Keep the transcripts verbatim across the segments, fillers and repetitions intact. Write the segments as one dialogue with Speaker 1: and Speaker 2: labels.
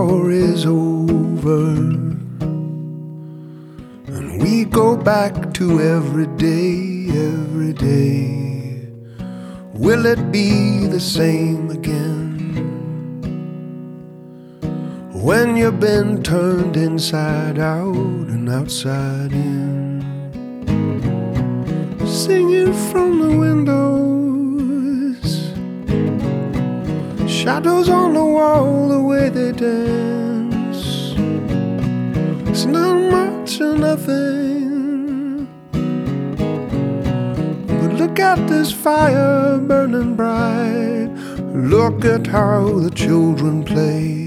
Speaker 1: war is over and we go back to every day, every day, will it be the same again? When you've been turned inside out and outside in, singing from the windows, shadows on the wall, the way they dance. It's not much or nothing, but look at this fire burning bright. Look at how the children play.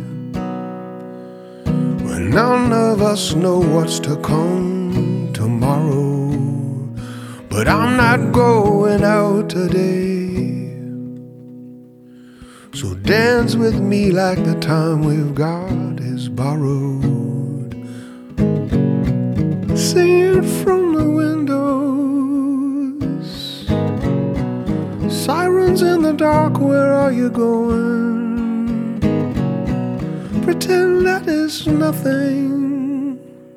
Speaker 1: None of us know what's to come tomorrow, but I'm not going out today. So dance with me like the time we've got is borrowed. Sing it from the windows, sirens in the dark, where are you going? Pretend that is nothing,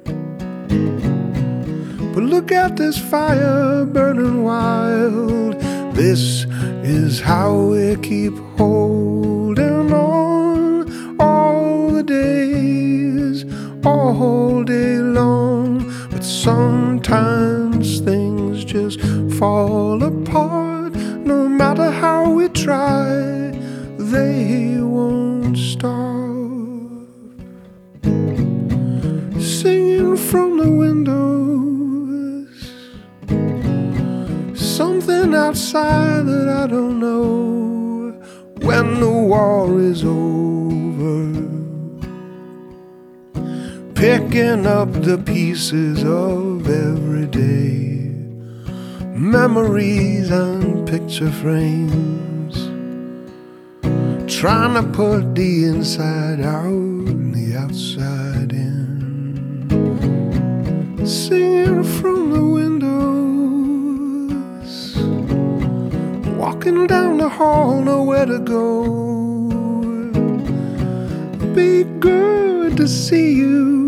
Speaker 1: but look at this fire burning wild. This is how we keep holding on all the days, all day long. But sometimes things just fall apart. No matter how we try, they won't start. Singing from the windows, something outside that I don't know. When the war is over, picking up the pieces of every day, memories and picture frames, trying to put the inside out and the outside in. Singing from the windows, walking down the hall, nowhere to go. Be good to see you.